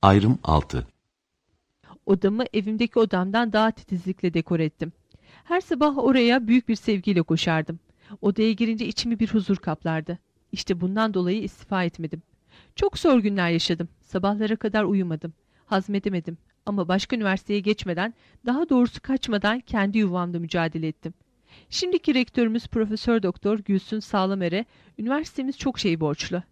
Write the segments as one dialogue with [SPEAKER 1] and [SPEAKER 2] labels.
[SPEAKER 1] Ayrım 6.
[SPEAKER 2] Odamı evimdeki odamdan daha titizlikle dekor ettim. Her sabah oraya büyük bir sevgiyle koşardım. Odaya girince içimi bir huzur kaplardı. İşte bundan dolayı istifa etmedim. Çok zor günler yaşadım. Sabahlara kadar uyumadım. Hazmedemedim. Ama başka üniversiteye geçmeden, daha doğrusu kaçmadan kendi yuvamda mücadele ettim. Şimdiki rektörümüz Profesör Doktor Gülsün Sağlamer'e üniversitemiz çok şey borçlu.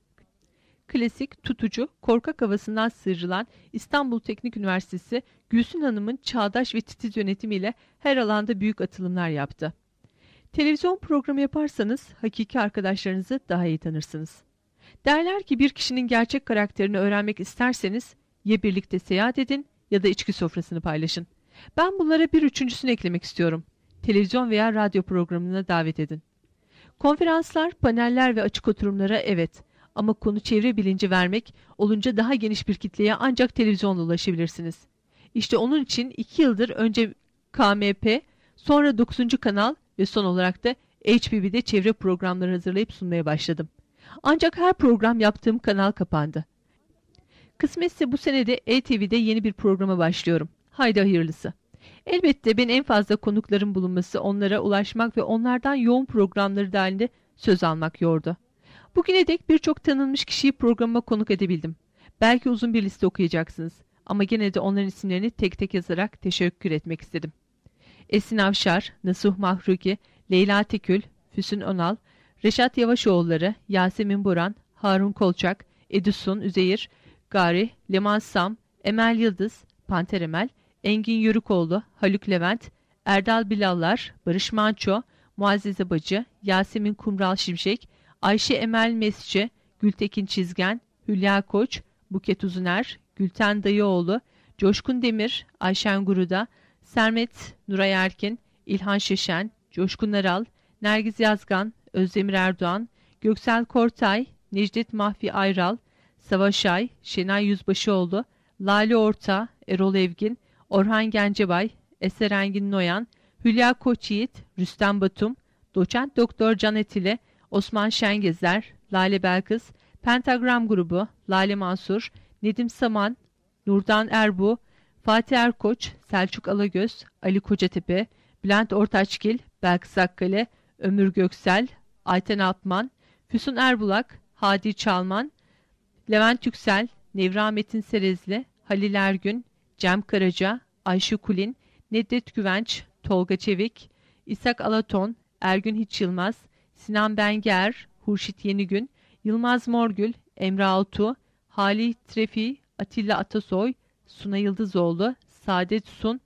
[SPEAKER 2] Klasik, tutucu, korkak havasından sıyrılan İstanbul Teknik Üniversitesi, Gülsün Hanım'ın çağdaş ve titiz yönetimiyle her alanda büyük atılımlar yaptı. Televizyon programı yaparsanız hakiki arkadaşlarınızı daha iyi tanırsınız. Derler ki bir kişinin gerçek karakterini öğrenmek isterseniz ya birlikte seyahat edin ya da içki sofrasını paylaşın. Ben bunlara bir üçüncüsünü eklemek istiyorum. Televizyon veya radyo programına davet edin. Konferanslar, paneller ve açık oturumlara evet, ama konu çevre bilinci vermek olunca daha geniş bir kitleye ancak televizyonla ulaşabilirsiniz. İşte onun için 2 yıldır önce KMP, sonra 9. kanal ve son olarak da HBB'de çevre programları hazırlayıp sunmaya başladım. Ancak her program yaptığım kanal kapandı. Kısmetse bu sene de ETV'de yeni bir programa başlıyorum. Haydi hayırlısı. Elbette ben en fazla konukların bulunması, onlara ulaşmak ve onlardan yoğun programları dahilinde söz almak yordu. Bugüne dek birçok tanınmış kişiyi programıma konuk edebildim. Belki uzun bir liste okuyacaksınız ama gene de onların isimlerini tek tek yazarak teşekkür etmek istedim. Esin Avşar, Nasuh Mahruki, Leyla Tekül, Füsun Önal, Reşat Yavaşoğulları, Yasemin Boran, Harun Kolçak, Edison Üzeyir, Gari, Leman Sam, Emel Yıldız, Panter Emel, Engin Yörükoğlu, Haluk Levent, Erdal Bilallar, Barış Manço, Muazzeze Bacı, Yasemin Kumral Şimşek, Ayşe Emel Mesçe, Gültekin Çizgen, Hülya Koç, Buket Uzuner, Gülten Dayıoğlu, Coşkun Demir, Ayşen Guruda, Sermet Nuray Erkin, İlhan Şeşen, Coşkun Aral, Nergiz Yazgan, Özdemir Erdoğan, Göksel Kortay, Necdet Mahfi Ayral, Savaş Ay, Şenay Yüzbaşıoğlu, Lale Orta, Erol Evgin, Orhan Gencebay, Eser Engin Noyan, Hülya Koçyiğit, Rüstem Batum, Doçent Doktor Can Etile, Osman Şengezer, Lale Belkıs, Pentagram Grubu, Lale Mansur, Nedim Saman, Nurdan Erbu, Fatih Erkoç, Selçuk Alagöz, Ali Kocatepe, Bülent Ortaçgil, Belkıs Akkale, Ömür Göksel, Ayten Altman, Füsun Erbulak, Hadi Çalman, Levent Yüksel, Nevra Metin Serezli, Halil Ergün, Cem Karaca, Ayşe Kulin, Nedret Güvenç, Tolga Çevik, İshak Alaton, Ergün Hiç Yılmaz, Sinan Benger, Hurşit Yenigün, Yılmaz Morgül, Emre Altuğ, Halih Trefi, Atilla Atasoy, Suna Yıldızoğlu, Saadet Sun,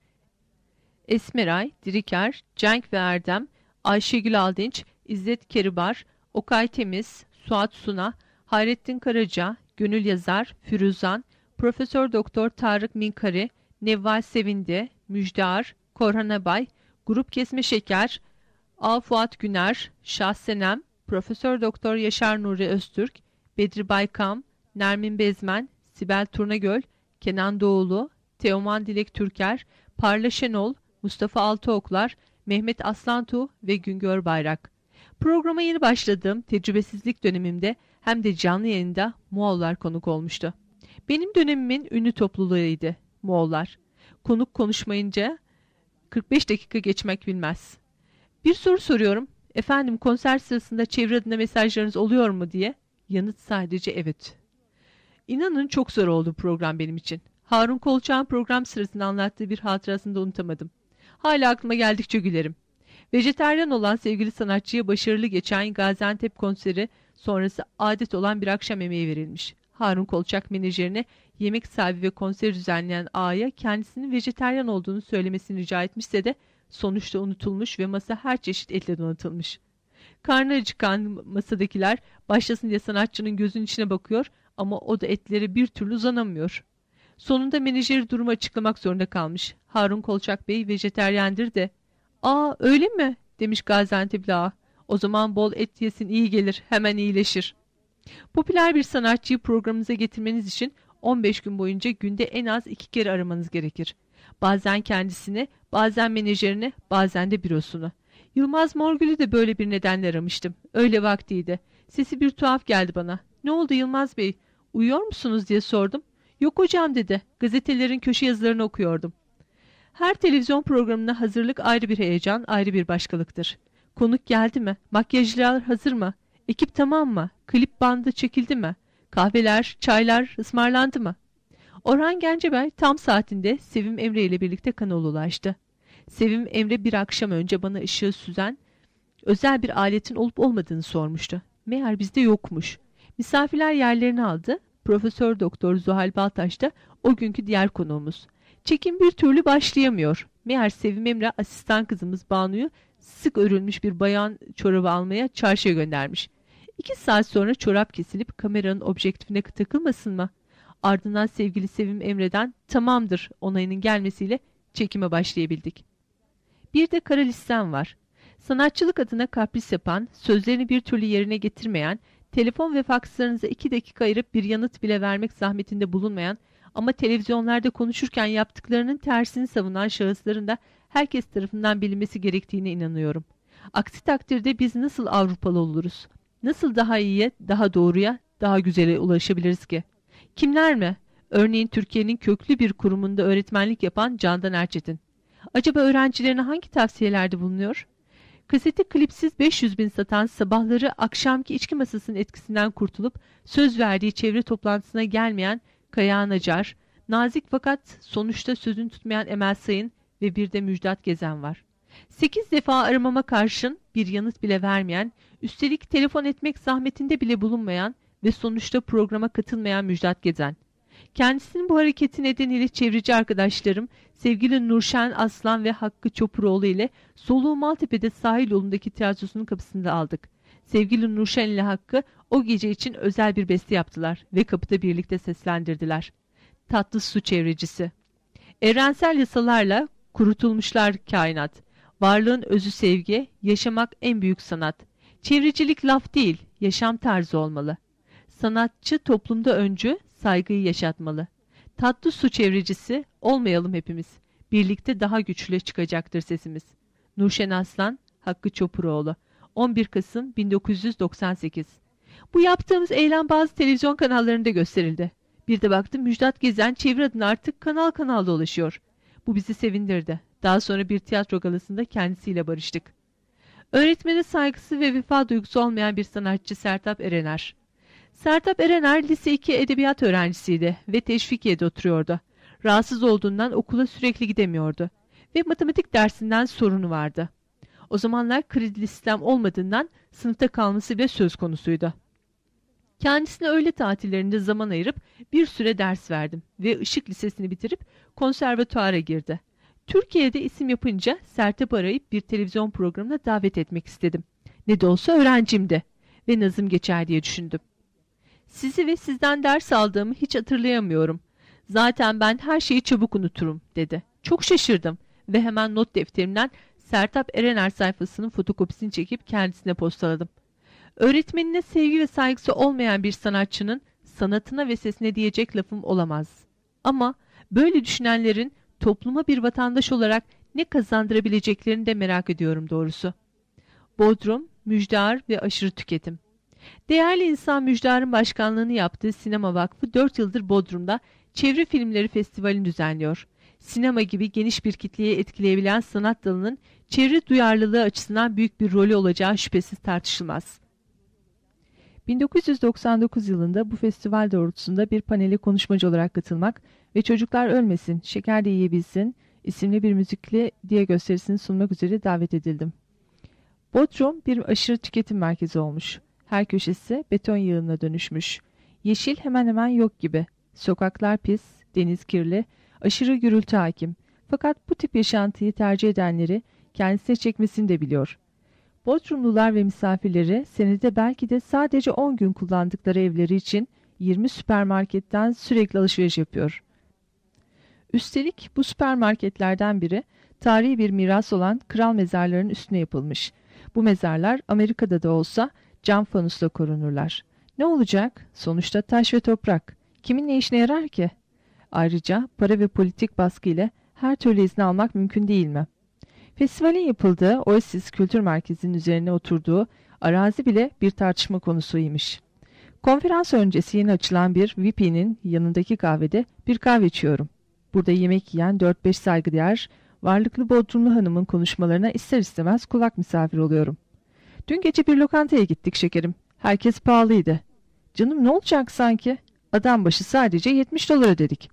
[SPEAKER 2] Esmeray, Diriker, Cenk ve Erdem, Ayşegül Aldinç, İzzet Keribar, Okay Temiz, Suat Suna, Hayrettin Karaca, Gönül Yazar, Firuzan, Profesör Doktor Tarık Minkari, Nevval Sevindi, Müjdar, Korhan Abay, Grup Kesme Şeker, A. Fuat Güner, Şahsenem, Profesör Doktor Yaşar Nuri Öztürk, Bedri Baykam, Nermin Bezmen, Sibel Turnagöl, Kenan Doğulu, Teoman Dilek Türker, Parla Şenol, Mustafa Altıoklar, Mehmet Aslantuğ ve Güngör Bayrak. Programa yeni başladığım tecrübesizlik dönemimde hem de canlı yayında Moğollar konuk olmuştu. Benim dönemimin ünlü topluluğuydu Moğollar. Konuk konuşmayınca 45 dakika geçmek bilmez. Bir soru soruyorum. Efendim konser sırasında çevre adına mesajlarınız oluyor mu diye. Yanıt sadece evet. İnanın çok zor oldu program benim için. Harun Kolçak'ın program sırasında anlattığı bir hatırasını da unutamadım. Hala aklıma geldikçe gülerim. Vejeteryan olan sevgili sanatçıya başarılı geçen Gaziantep konseri sonrası adet olan bir akşam yemeği verilmiş. Harun Kolçak menajerine yemek sahibi ve konseri düzenleyen ağaya kendisinin vejeteryan olduğunu söylemesini rica etmişse de sonuçta unutulmuş ve masa her çeşit etle donatılmış. Karnı acıkan masadakiler başlasın diye sanatçının gözünün içine bakıyor ama o da etlere bir türlü uzanamıyor. Sonunda menajeri durumu açıklamak zorunda kalmış. Harun Kolçak Bey vejeteryendir de. "Aa öyle mi?" demiş Gaziantep'li ağa. "O zaman bol et yesin, iyi gelir, hemen iyileşir." Popüler bir sanatçıyı programınıza getirmeniz için 15 gün boyunca günde en az 2 kere aramanız gerekir. Bazen kendisini, bazen menajerini, bazen de bürosunu. Yılmaz Morgül'ü de böyle bir nedenle aramıştım. Öyle vaktiydi. Sesi bir tuhaf geldi bana. "Ne oldu Yılmaz Bey? Uyuyor musunuz?" diye sordum. Yok hocam dedi. Gazetelerin köşe yazılarını okuyordum. Her televizyon programına hazırlık ayrı bir heyecan, ayrı bir başkalıktır. Konuk geldi mi? Makyajlar hazır mı? Ekip tamam mı? Klip bandı çekildi mi? Kahveler, çaylar ısmarlandı mı? Orhan Gencebay tam saatinde Sevim Emre ile birlikte kanala ulaştı. Sevim Emre bir akşam önce bana ışığı süzen özel bir aletin olup olmadığını sormuştu. Meğer bizde yokmuş. Misafirler yerlerini aldı. Profesör Doktor Zuhal Baltaş da o günkü diğer konuğumuz. Çekim bir türlü başlayamıyor. Meğer Sevim Emre asistan kızımız Banu'yu sık örülmüş bir bayan çorabı almaya çarşıya göndermiş. 2 saat sonra çorap kesilip kameranın objektifine takılmasın mı? Ardından sevgili Sevim Emre'den tamamdır onayının gelmesiyle çekime başlayabildik. Bir de kara listem var. Sanatçılık adına kapris yapan, sözlerini bir türlü yerine getirmeyen, telefon ve fakslarınıza 2 dakika ayırıp bir yanıt bile vermek zahmetinde bulunmayan ama televizyonlarda konuşurken yaptıklarının tersini savunan şahısların da herkes tarafından bilinmesi gerektiğine inanıyorum. Aksi takdirde biz nasıl Avrupalı oluruz? Nasıl daha iyiye, daha doğruya, daha güzele ulaşabiliriz ki? Kimler mi? Örneğin Türkiye'nin köklü bir kurumunda öğretmenlik yapan Candan Erçetin. Acaba öğrencilerine hangi tavsiyelerde bulunuyor? Kaseti klipsiz 500 bin satan, sabahları akşamki içki masasının etkisinden kurtulup söz verdiği çevre toplantısına gelmeyen Kayahan Acar, nazik fakat sonuçta sözünü tutmayan Emel Sayın ve bir de Müjdat Gezen var. 8 defa aramama karşın bir yanıt bile vermeyen, üstelik telefon etmek zahmetinde bile bulunmayan ve sonuçta programa katılmayan Müjdat Gezen. Kendisinin bu hareketi nedeniyle çevreci arkadaşlarım sevgili Nurşen Aslan ve Hakkı Çopuroğlu ile soluğu Maltepe'de sahil yolundaki tiyatrosunun kapısında aldık. Sevgili Nurşen ile Hakkı o gece için özel bir beste yaptılar ve kapıda birlikte seslendirdiler. Tatlı su çevrecisi. Evrensel yasalarla kurutulmuşlar kainat. Varlığın özü sevgi, yaşamak en büyük sanat. Çevrecilik laf değil, yaşam tarzı olmalı. Sanatçı toplumda öncü, saygıyı yaşatmalı. Tatlı su çevrecisi olmayalım hepimiz. Birlikte daha güçlü çıkacaktır sesimiz. Nurşen Aslan, Hakkı Çopuroğlu. 11 Kasım 1998. Bu yaptığımız eylem bazı televizyon kanallarında gösterildi. Bir de baktım Müjdat Gezen çevre adına artık kanal kanal dolaşıyor. Bu bizi sevindirdi. Daha sonra bir tiyatro galasında kendisiyle barıştık. Öğretmene saygısı ve vefa duygusu olmayan bir sanatçı Sertab Erener. Sertab Erener lise 2 edebiyat öğrencisiydi ve Teşvikiye'de oturuyordu. Rahatsız olduğundan okula sürekli gidemiyordu ve matematik dersinden sorunu vardı. O zamanlar kredi sistem olmadığından sınıfta kalması bile söz konusuydu. Kendisine öğle tatillerinde zaman ayırıp bir süre ders verdim ve Işık Lisesi'ni bitirip konservatuara girdi. Türkiye'de isim yapınca Sertab'ı arayıp bir televizyon programına davet etmek istedim. Ne de olsa öğrencimdi ve nazım geçer diye düşündüm. Sizi ve sizden ders aldığımı hiç hatırlayamıyorum. Zaten ben her şeyi çabuk unuturum dedi. Çok şaşırdım ve hemen not defterimden Sertab Erener sayfasının fotokopisini çekip kendisine postaladım. Öğretmenine sevgi ve saygısı olmayan bir sanatçının sanatına ve sesine diyecek lafım olamaz. Ama böyle düşünenlerin topluma bir vatandaş olarak ne kazandırabileceklerini de merak ediyorum doğrusu. Bodrum, müjdar ve aşırı tüketim. Değerli insan Müjdar'ın başkanlığını yaptığı Sinema Vakfı 4 yıldır Bodrum'da Çevre Filmleri Festivali'ni düzenliyor. Sinema gibi geniş bir kitleye etkileyebilen sanat dalının çevre duyarlılığı açısından büyük bir rolü olacağı şüphesiz tartışılmaz. 1999 yılında bu festival doğrultusunda bir panele konuşmacı olarak katılmak ve Çocuklar Ölmesin, Şeker de Yiyebilsin isimli bir müzikli diye gösterisini sunmak üzere davet edildim. Bodrum bir aşırı tüketim merkezi olmuş. Her köşesi beton yığınına dönüşmüş. Yeşil hemen hemen yok gibi. Sokaklar pis, deniz kirli, aşırı gürültü hakim. Fakat bu tip yaşantıyı tercih edenleri kendisine çekmesini de biliyor. Bodrumlular ve misafirleri senede belki de sadece 10 gün kullandıkları evleri için 20 süpermarketten sürekli alışveriş yapıyor. Üstelik bu süpermarketlerden biri tarihi bir miras olan kral mezarlarının üstüne yapılmış. Bu mezarlar Amerika'da da olsa cam fanusla korunurlar. Ne olacak? Sonuçta taş ve toprak. Kimin ne işine yarar ki? Ayrıca para ve politik baskı ile her türlü izni almak mümkün değil mi? Festivalin yapıldığı Oasis Kültür Merkezi'nin üzerine oturduğu arazi bile bir tartışma konusuymuş. Konferans öncesi yeni açılan bir VIP'nin yanındaki kahvede bir kahve içiyorum. Burada yemek yiyen 4-5 saygıdeğer, varlıklı Bodrumlu hanımın konuşmalarına ister istemez kulak misafir oluyorum. Dün gece bir lokantaya gittik şekerim. Herkes pahalıydı. Canım ne olacak sanki? Adam başı sadece 70 dolar ödedik.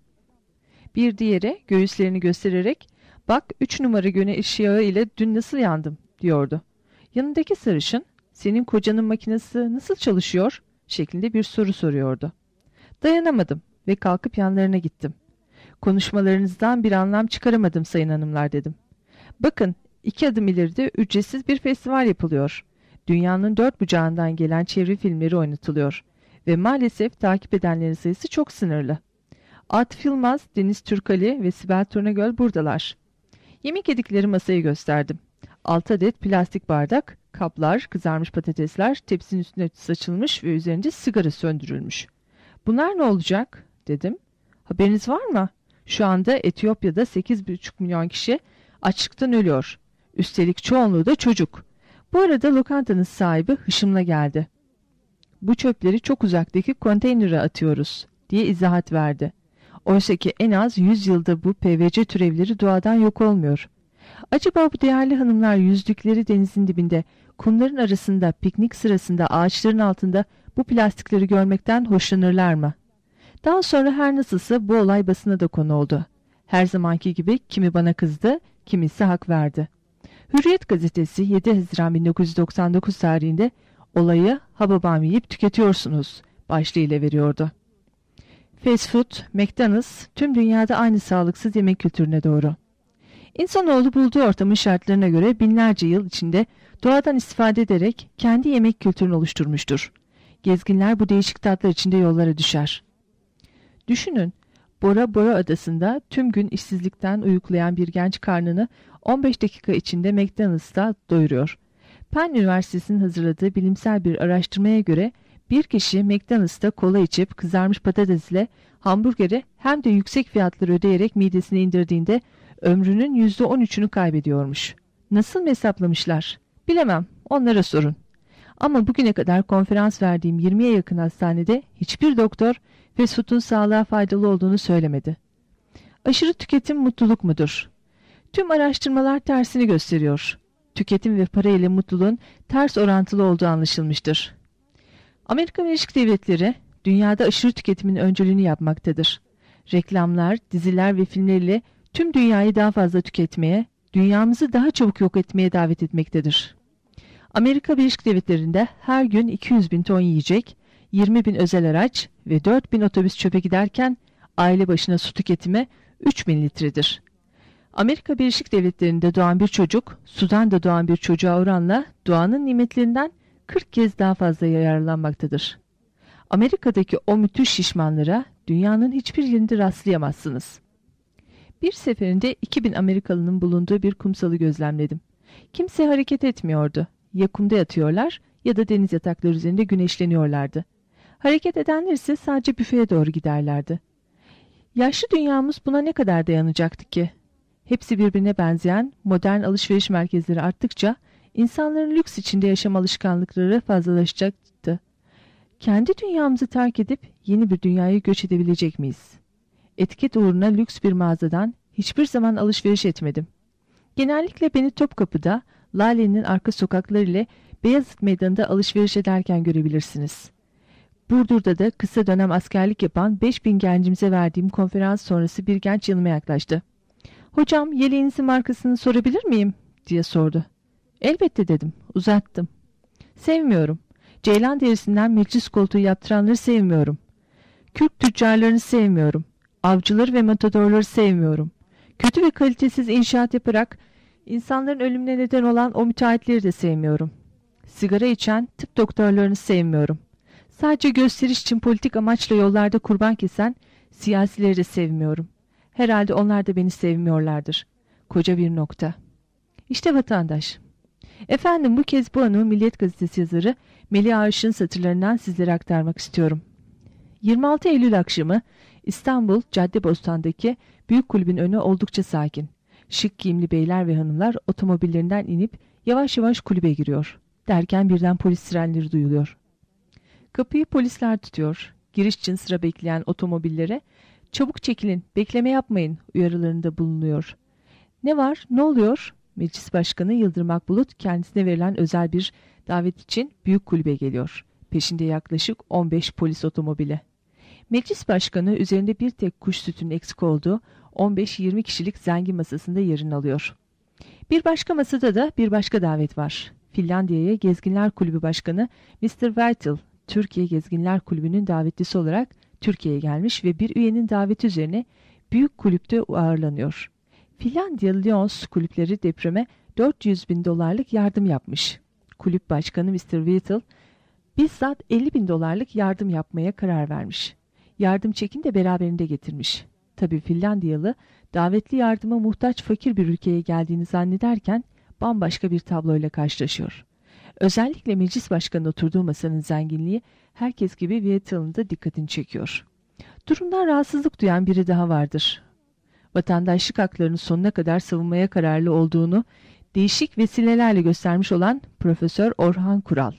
[SPEAKER 2] Bir diğeri göğüslerini göstererek bak 3 numara güneş yağı ile dün nasıl yandım diyordu. Yanındaki sarışın senin kocanın makinesi nasıl çalışıyor şeklinde bir soru soruyordu. Dayanamadım ve kalkıp yanlarına gittim. Konuşmalarınızdan bir anlam çıkaramadım sayın hanımlar dedim. Bakın 2 adım ileride ücretsiz bir festival yapılıyor. Dünyanın 4 bucağından gelen çevre filmleri oynatılıyor. Ve maalesef takip edenlerin sayısı çok sınırlı. Atıf Yılmaz, Deniz Türkali ve Sibel Turnagöl buradalar. Yemek yedikleri masayı gösterdim. 6 adet plastik bardak, kaplar, kızarmış patatesler, tepsinin üstüne saçılmış ve üzerinde sigara söndürülmüş. Bunlar ne olacak? Dedim. Haberiniz var mı? Şu anda Etiyopya'da 8,5 milyon kişi açlıktan ölüyor. Üstelik çoğunluğu da çocuk. Bu arada lokantanın sahibi hışımla geldi. Bu çöpleri çok uzaktaki konteynere atıyoruz diye izahat verdi. Oysa ki en az 100 yılda bu PVC türevleri doğadan yok olmuyor. Acaba bu değerli hanımlar yüzdükleri denizin dibinde, kumların arasında, piknik sırasında, ağaçların altında bu plastikleri görmekten hoşlanırlar mı? Daha sonra her nasılsa bu olay basına da konu oldu. Her zamanki gibi kimi bana kızdı, kimisi hak verdi. Hürriyet gazetesi 7 Haziran 1999 tarihinde olayı hababam yiyip tüketiyorsunuz başlığıyla veriyordu. Fast food, McDonald's tüm dünyada aynı sağlıksız yemek kültürüne doğru. İnsanoğlu bulduğu ortamın şartlarına göre binlerce yıl içinde doğadan istifade ederek kendi yemek kültürünü oluşturmuştur. Gezginler bu değişik tatlar içinde yollara düşer. Düşünün, Bora Bora adasında tüm gün işsizlikten uyuklayan bir genç karnını 15 dakika içinde McDonald's'ta doyuruyor. Penn Üniversitesi'nin hazırladığı bilimsel bir araştırmaya göre bir kişi McDonald's'ta kola içip kızarmış patatesle hamburgeri hem de yüksek fiyatları ödeyerek midesine indirdiğinde ömrünün %13'ünü kaybediyormuş. Nasıl hesaplamışlar? Bilemem, onlara sorun. Ama bugüne kadar konferans verdiğim 20'ye yakın hastanede hiçbir doktor fast food'un sağlığa faydalı olduğunu söylemedi. Aşırı tüketim mutluluk mudur? Tüm araştırmalar tersini gösteriyor. Tüketim ve para ile mutluluğun ters orantılı olduğu anlaşılmıştır. Amerika Birleşik Devletleri dünyada aşırı tüketimin öncülüğünü yapmaktadır. Reklamlar, diziler ve filmleriyle tüm dünyayı daha fazla tüketmeye, dünyamızı daha çabuk yok etmeye davet etmektedir. Amerika Birleşik Devletleri'nde her gün 200 bin ton yiyecek, 20 bin özel araç ve 4 bin otobüs çöpe giderken aile başına su tüketimi 3 bin litredir. Amerika Birleşik Devletleri'nde doğan bir çocuk, Sudan'da doğan bir çocuğa oranla doğanın nimetlerinden 40 kez daha fazla yararlanmaktadır. Amerika'daki o müthiş şişmanlara dünyanın hiçbir yerinde rastlayamazsınız. Bir seferinde 2000 Amerikalının bulunduğu bir kumsalı gözlemledim. Kimse hareket etmiyordu. Ya kumda yatıyorlar ya da deniz yatakları üzerinde güneşleniyorlardı. Hareket edenler ise sadece büfeye doğru giderlerdi. Yaşlı dünyamız buna ne kadar dayanacaktı ki? Hepsi birbirine benzeyen modern alışveriş merkezleri arttıkça insanların lüks içinde yaşam alışkanlıkları fazlalaşacaktı. Kendi dünyamızı terk edip yeni bir dünyaya göç edebilecek miyiz? Etiket uğruna lüks bir mağazadan hiçbir zaman alışveriş etmedim. Genellikle beni Topkapı'da, Lale'nin arka sokakları ile Beyazıt Meydanı'nda alışveriş ederken görebilirsiniz. Burdur'da da kısa dönem askerlik yapan 5000 gencimize verdiğim konferans sonrası bir genç yanıma yaklaştı. "Hocam, yeleğinizin markasını sorabilir miyim?" diye sordu. "Elbette" dedim. Uzattım. "Sevmiyorum. Ceylan derisinden meclis koltuğu yaptıranları sevmiyorum. Kürk tüccarlarını sevmiyorum. Avcıları ve matadorları sevmiyorum. Kötü ve kalitesiz inşaat yaparak insanların ölümüne neden olan o müteahhitleri de sevmiyorum. Sigara içen tıp doktorlarını sevmiyorum. Sadece gösteriş için politik amaçla yollarda kurban kesen siyasileri de sevmiyorum. Herhalde onlar da beni sevmiyorlardır. Koca bir nokta." İşte vatandaş. Efendim, bu kez bu anı Milliyet Gazetesi yazarı Melih Arş'ın satırlarından sizlere aktarmak istiyorum. 26 Eylül akşamı İstanbul Caddebostan'daki büyük kulübün önü oldukça sakin. Şık giyimli beyler ve hanımlar otomobillerinden inip yavaş yavaş kulübe giriyor. Derken birden polis sirenleri duyuluyor. Kapıyı polisler tutuyor. Giriş için sıra bekleyen otomobillere "Çabuk çekilin, bekleme yapmayın" uyarılarında bulunuyor. Ne var, ne oluyor? Meclis Başkanı Yıldırım Akbulut kendisine verilen özel bir davet için büyük kulübe geliyor. Peşinde yaklaşık 15 polis otomobili. Meclis Başkanı üzerinde bir tek kuş sütünün eksik olduğu 15-20 kişilik zengin masasında yerini alıyor. Bir başka masada da bir başka davet var. Finlandiya'ya Gezginler Kulübü Başkanı Mr. Whittle, Türkiye Gezginler Kulübü'nün davetlisi olarak Türkiye'ye gelmiş ve bir üyenin daveti üzerine büyük kulüpte ağırlanıyor. Finlandiya Lions kulüpleri depreme $400.000 yardım yapmış. Kulüp başkanı Mr. Whittle bizzat $50.000 yardım yapmaya karar vermiş. Yardım çekini de beraberinde getirmiş. Tabii Finlandiyalı davetli yardıma muhtaç fakir bir ülkeye geldiğini zannederken bambaşka bir tabloyla karşılaşıyor. Özellikle meclis başkanı oturduğu masanın zenginliği herkes gibi Whittle'ın da dikkatini çekiyor. Durumdan rahatsızlık duyan biri daha vardır. Vatandaşlık haklarını sonuna kadar savunmaya kararlı olduğunu değişik vesilelerle göstermiş olan Profesör Orhan Kural.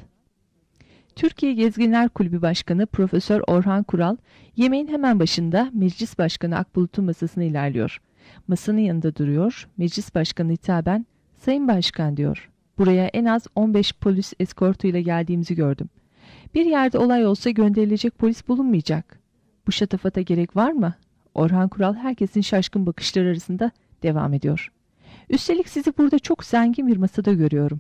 [SPEAKER 2] Türkiye Gezginler Kulübü Başkanı Profesör Orhan Kural, yemeğin hemen başında Meclis Başkanı Akbulut'un masasına ilerliyor. Masanın yanında duruyor, Meclis Başkanı hitaben "Sayın Başkan" diyor. "Buraya en az 15 polis eskortuyla geldiğimizi gördüm. Bir yerde olay olsa gönderilecek polis bulunmayacak. Bu şatafata gerek var mı?" Orhan Kural herkesin şaşkın bakışları arasında devam ediyor. "Üstelik sizi burada çok zengin bir masada görüyorum.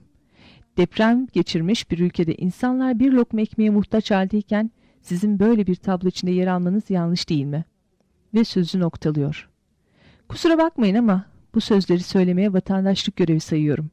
[SPEAKER 2] Deprem geçirmiş bir ülkede insanlar bir lokma ekmeğe muhtaç haldeyken sizin böyle bir tablo içinde yer almanız yanlış değil mi?" Ve sözü noktalıyor. "Kusura bakmayın ama bu sözleri söylemeye vatandaşlık görevi sayıyorum."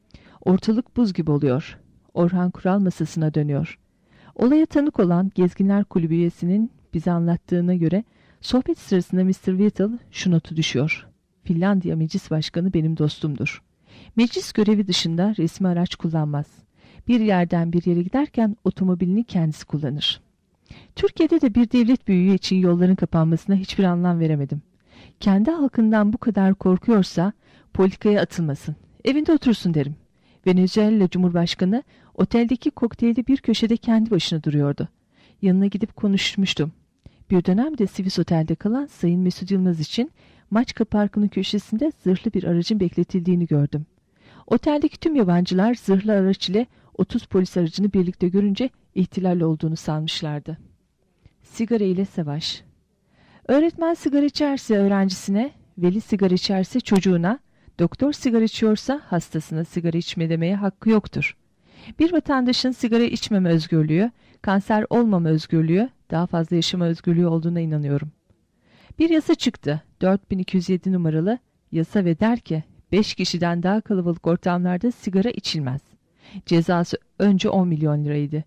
[SPEAKER 2] Ortalık buz gibi oluyor. Orhan Kural masasına dönüyor. Olaya tanık olan Gezginler Kulübü üyesinin bize anlattığına göre sohbet sırasında Mr. Whittle şu notu düşüyor: "Finlandiya Meclis Başkanı benim dostumdur. Meclis görevi dışında resmi araç kullanmaz. Bir yerden bir yere giderken otomobilini kendisi kullanır." Türkiye'de de bir devlet büyüğü için yolların kapanmasına hiçbir anlam veremedim. Kendi halkından bu kadar korkuyorsa politikaya atılmasın, evinde otursun derim. Venezuela Cumhurbaşkanı oteldeki kokteylde bir köşede kendi başına duruyordu. Yanına gidip konuşmuştum. Bir dönemde Sivis Otel'de kalan Sayın Mesut Yılmaz için Maçka Parkı'nın köşesinde zırhlı bir aracın bekletildiğini gördüm. Oteldeki tüm yabancılar zırhlı araç ile 30 polis aracını birlikte görünce ihtilal olduğunu sanmışlardı. Sigara ile savaş. Öğretmen sigara içerse öğrencisine, veli sigara içerse çocuğuna, doktor sigara içiyorsa hastasına sigara içme demeye hakkı yoktur. Bir vatandaşın sigara içmeme özgürlüğü, kanser olmama özgürlüğü, daha fazla yaşama özgürlüğü olduğuna inanıyorum. Bir yasa çıktı, 4207 numaralı yasa ve der ki 5 kişiden daha kalabalık ortamlarda sigara içilmez. Cezası önce 10 milyon liraydı.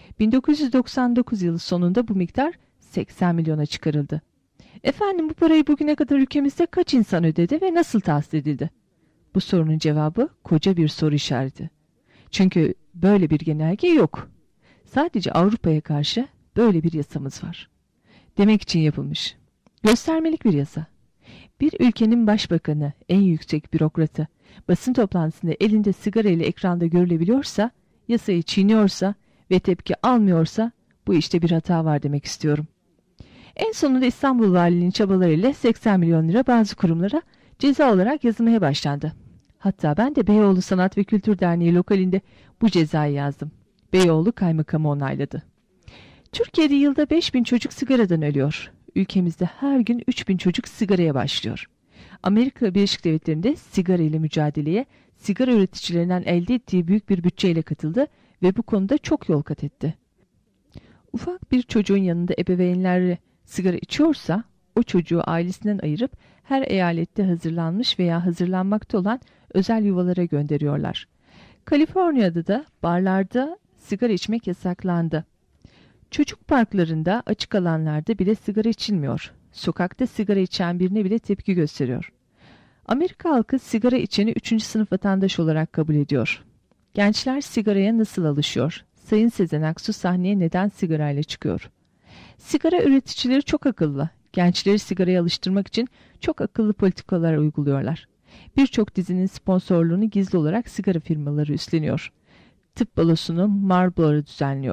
[SPEAKER 2] 1999 yılı sonunda bu miktar 80 milyona çıkarıldı. Efendim, bu parayı bugüne kadar ülkemizde kaç insan ödedi ve nasıl tahsil edildi? Bu sorunun cevabı koca bir soru işareti. Çünkü böyle bir genelge yok. Sadece Avrupa'ya karşı böyle bir yasamız var. Demek için yapılmış. Göstermelik bir yasa. Bir ülkenin başbakanı, en yüksek bürokratı, basın toplantısında elinde sigara ile ekranda görülebiliyorsa, yasayı çiğniyorsa ve tepki almıyorsa bu işte bir hata var demek istiyorum. En sonunda İstanbul Valiliğinin çabalarıyla 80 milyon lira bazı kurumlara ceza olarak yazılmaya başlandı. Hatta ben de Beyoğlu Sanat ve Kültür Derneği lokalinde bu cezayı yazdım. Beyoğlu Kaymakamı onayladı. Türkiye'de yılda 5.000 çocuk sigaradan ölüyor. Ülkemizde her gün 3.000 çocuk sigaraya başlıyor. Amerika Birleşik Devletleri'nde sigara ile mücadeleye sigara üreticilerinden elde ettiği büyük bir bütçeyle katıldı ve bu konuda çok yol kat etti. Ufak bir çocuğun yanında ebeveynleri sigara içiyorsa o çocuğu ailesinden ayırıp her eyalette hazırlanmış veya hazırlanmakta olan özel yuvalara gönderiyorlar. Kaliforniya'da da barlarda sigara içmek yasaklandı. Çocuk parklarında, açık alanlarda bile sigara içilmiyor. Sokakta sigara içen birine bile tepki gösteriyor. Amerika halkı sigara içeni 3. sınıf vatandaş olarak kabul ediyor. Gençler sigaraya nasıl alışıyor? Sayın Sezen Aksu sahneye neden sigarayla çıkıyor? Sigara üreticileri çok akıllı. Gençleri sigaraya alıştırmak için çok akıllı politikalar uyguluyorlar. Birçok dizinin sponsorluğunu gizli olarak sigara firmaları üstleniyor. Tıp balosunu Marlboro düzenliyor.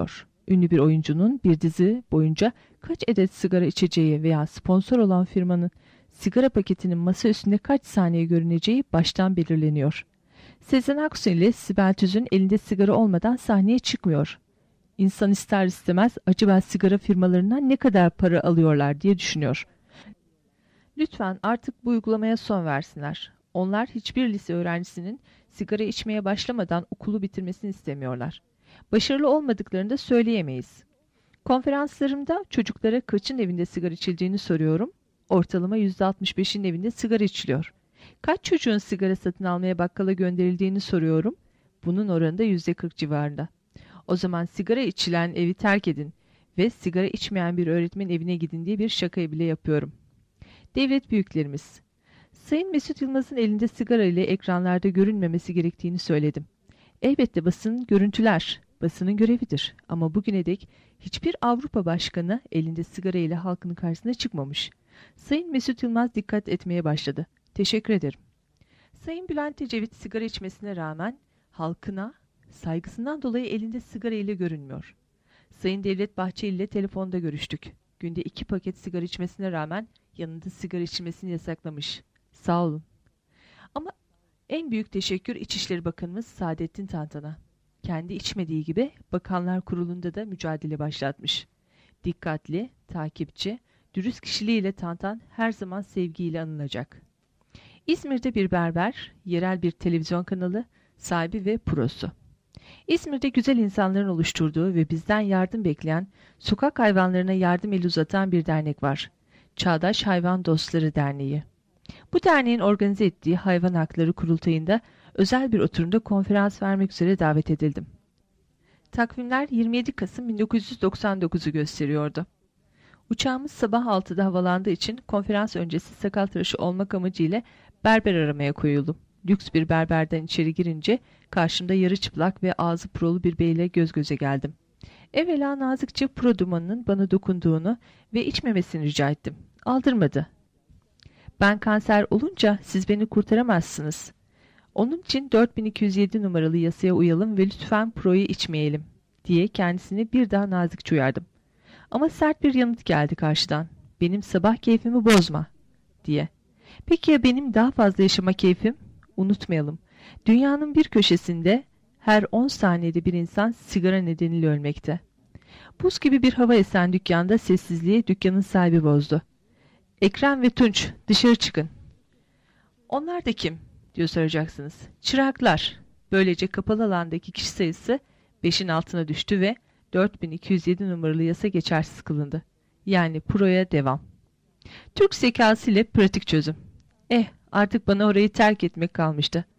[SPEAKER 2] Ünlü bir oyuncunun bir dizi boyunca kaç adet sigara içeceği veya sponsor olan firmanın sigara paketinin masa üstünde kaç saniye görüneceği baştan belirleniyor. Sezen Aksu ile Sibel Tüzün elinde sigara olmadan sahneye çıkmıyor. İnsan ister istemez acaba sigara firmalarından ne kadar para alıyorlar diye düşünüyor. Lütfen artık bu uygulamaya son versinler. Onlar hiçbir lise öğrencisinin sigara içmeye başlamadan okulu bitirmesini istemiyorlar. Başarılı olmadıklarını da söyleyemeyiz. Konferanslarımda çocuklara kaçın evinde sigara içildiğini soruyorum. Ortalama %65'in evinde sigara içiliyor. Kaç çocuğun sigara satın almaya bakkala gönderildiğini soruyorum. Bunun oranı da %40 civarında. O zaman sigara içilen evi terk edin ve sigara içmeyen bir öğretmen evine gidin diye bir şakayı bile yapıyorum. Devlet büyüklerimiz. Sayın Mesut Yılmaz'ın elinde sigara ile ekranlarda görünmemesi gerektiğini söyledim. Elbette basın görüntüler, basının görevidir. Ama bugüne dek hiçbir Avrupa başkanı elinde sigara ile halkın karşısına çıkmamış. Sayın Mesut Yılmaz dikkat etmeye başladı. Teşekkür ederim. Sayın Bülent Ecevit sigara içmesine rağmen halkına saygısından dolayı elinde sigara ile görünmüyor. Sayın Devlet Bahçeli ile telefonda görüştük. Günde 2 paket sigara içmesine rağmen yanında sigara içmesini yasaklamış. Sağ olun. Ama en büyük teşekkür İçişleri Bakanımız Saadettin Tantan'a. Kendi içmediği gibi Bakanlar Kurulu'nda da mücadele başlatmış. Dikkatli, takipçi, dürüst kişiliğiyle Tantan her zaman sevgiyle anılacak. İzmir'de bir berber, yerel bir televizyon kanalı, sahibi ve prosu. İzmir'de güzel insanların oluşturduğu ve bizden yardım bekleyen, sokak hayvanlarına yardım eli uzatan bir dernek var. Çağdaş Hayvan Dostları Derneği. Bu derneğin organize ettiği hayvan hakları kurultayında özel bir oturumda konferans vermek üzere davet edildim. Takvimler 27 Kasım 1999'u gösteriyordu. Uçağımız sabah 6'da havalandığı için konferans öncesi sakal tıraşı olmak amacıyla berber aramaya koyuldum. Lüks bir berberden içeri girince karşımda yarı çıplak ve ağzı prolu bir beyle göz göze geldim. Evvela nazikçe pro dumanının bana dokunduğunu ve içmemesini rica ettim. Aldırmadı. Ben kanser olunca siz beni kurtaramazsınız. Onun için 4207 numaralı yasaya uyalım ve lütfen proyu içmeyelim diye kendisini bir daha nazikçe uyardım. Ama sert bir yanıt geldi karşıdan. Benim sabah keyfimi bozma diye. Peki ya benim daha fazla yaşama keyfim? Unutmayalım. Dünyanın bir köşesinde her 10 saniyede bir insan sigara nedeniyle ölmekte. Buz gibi bir hava esen dükkanda sessizliği dükkanın sahibi bozdu. Ekrem ve Tunç dışarı çıkın. Onlar da kim diyor soracaksınız. Çıraklar. Böylece kapalı alandaki kişi sayısı 5'in altına düştü ve 4207 numaralı yasa geçersiz kılındı. Yani proya devam. Türk zekası ile pratik çözüm. Artık bana orayı terk etmek kalmıştı.